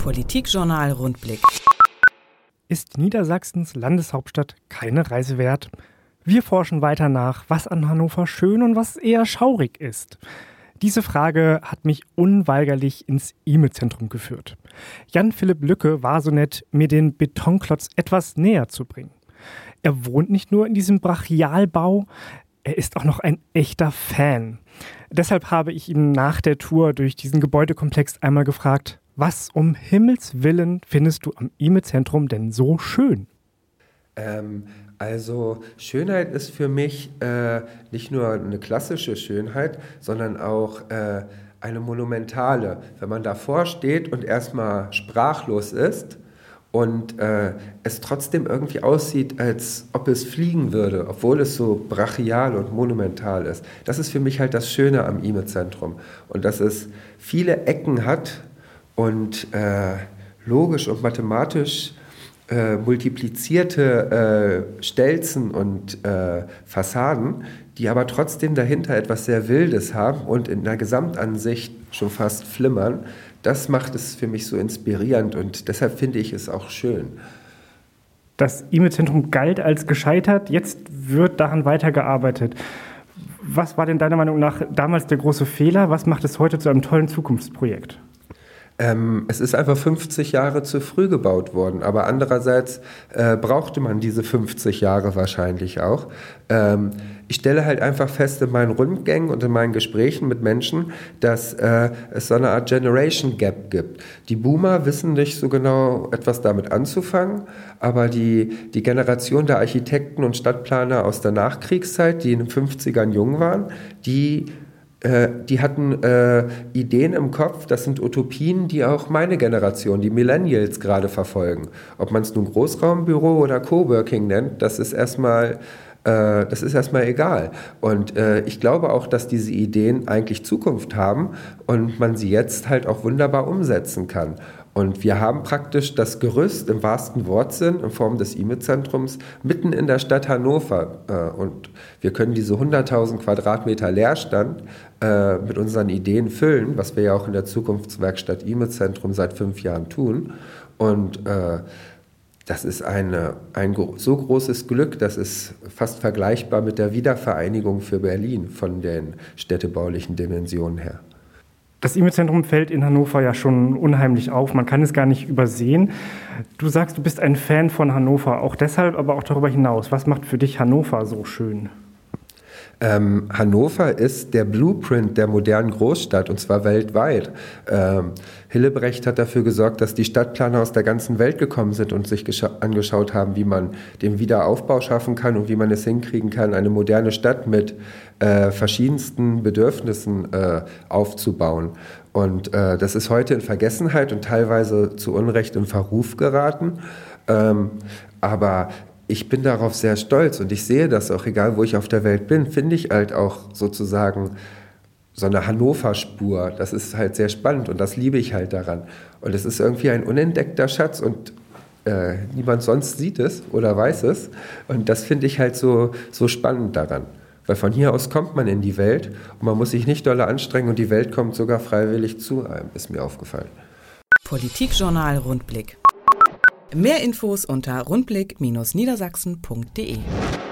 Politikjournal Rundblick. Ist Niedersachsens Landeshauptstadt keine Reise wert? Wir forschen weiter nach, was an Hannover schön und was eher schaurig ist. Diese Frage hat mich unweigerlich ins IME-Zentrum geführt. Jan-Philipp Lücke war so nett, mir den Betonklotz etwas näher zu bringen. Er wohnt nicht nur in diesem Brachialbau, er ist auch noch ein echter Fan. Deshalb habe ich ihn nach der Tour durch diesen Gebäudekomplex einmal gefragt, was um Himmels Willen findest du am IME-Zentrum denn so schön? Also Schönheit ist für mich nicht nur eine klassische Schönheit, sondern auch eine monumentale. Wenn man davor steht und erstmal sprachlos ist und es trotzdem irgendwie aussieht, als ob es fliegen würde, obwohl es so brachial und monumental ist. Das ist für mich halt das Schöne am IME-Zentrum. Und dass es viele Ecken hat und logisch und mathematisch multiplizierte Stelzen und Fassaden, die aber trotzdem dahinter etwas sehr Wildes haben und in der Gesamtansicht schon fast flimmern. Das macht es für mich so inspirierend und deshalb finde ich es auch schön. Das IME-Zentrum galt als gescheitert, jetzt wird daran weitergearbeitet. Was war denn deiner Meinung nach damals der große Fehler? Was macht es heute zu einem tollen Zukunftsprojekt? Es ist einfach 50 Jahre zu früh gebaut worden, aber andererseits brauchte man diese 50 Jahre wahrscheinlich auch. Ich stelle halt einfach fest in meinen Rundgängen und in meinen Gesprächen mit Menschen, dass es so eine Art Generation Gap gibt. Die Boomer wissen nicht so genau etwas damit anzufangen, aber die Generation der Architekten und Stadtplaner aus der Nachkriegszeit, die in den 50ern jung waren, die hatten Ideen im Kopf, das sind Utopien, die auch meine Generation, die Millennials gerade verfolgen. Ob man es nun Großraumbüro oder Coworking nennt, das ist erstmal egal. Und ich glaube auch, dass diese Ideen eigentlich Zukunft haben und man sie jetzt halt auch wunderbar umsetzen kann. Und wir haben praktisch das Gerüst im wahrsten Wortsinn in Form des IME-Zentrums mitten in der Stadt Hannover. Und wir können diese 100.000 Quadratmeter Leerstand mit unseren Ideen füllen, was wir ja auch in der Zukunftswerkstatt IME-Zentrum seit 5 Jahren tun. Und das ist ein so großes Glück, das ist fast vergleichbar mit der Wiedervereinigung für Berlin von den städtebaulichen Dimensionen her. Das IME-Zentrum fällt in Hannover ja schon unheimlich auf. Man kann es gar nicht übersehen. Du sagst, du bist ein Fan von Hannover. Auch deshalb, aber auch darüber hinaus. Was macht für dich Hannover so schön? Hannover ist der Blueprint der modernen Großstadt und zwar weltweit. Hillebrecht hat dafür gesorgt, dass die Stadtplaner aus der ganzen Welt gekommen sind und sich angeschaut haben, wie man den Wiederaufbau schaffen kann und wie man es hinkriegen kann, eine moderne Stadt mit verschiedensten Bedürfnissen aufzubauen. Und das ist heute in Vergessenheit und teilweise zu Unrecht in Verruf geraten. Aber ich bin darauf sehr stolz und ich sehe das auch, egal wo ich auf der Welt bin, finde ich halt auch sozusagen so eine Hannover-Spur. Das ist halt sehr spannend und das liebe ich halt daran. Und es ist irgendwie ein unentdeckter Schatz und niemand sonst sieht es oder weiß es. Und das finde ich halt so spannend daran. Weil von hier aus kommt man in die Welt und man muss sich nicht doll anstrengen und die Welt kommt sogar freiwillig zu einem, ist mir aufgefallen. Politikjournal Rundblick. Mehr Infos unter rundblick-niedersachsen.de.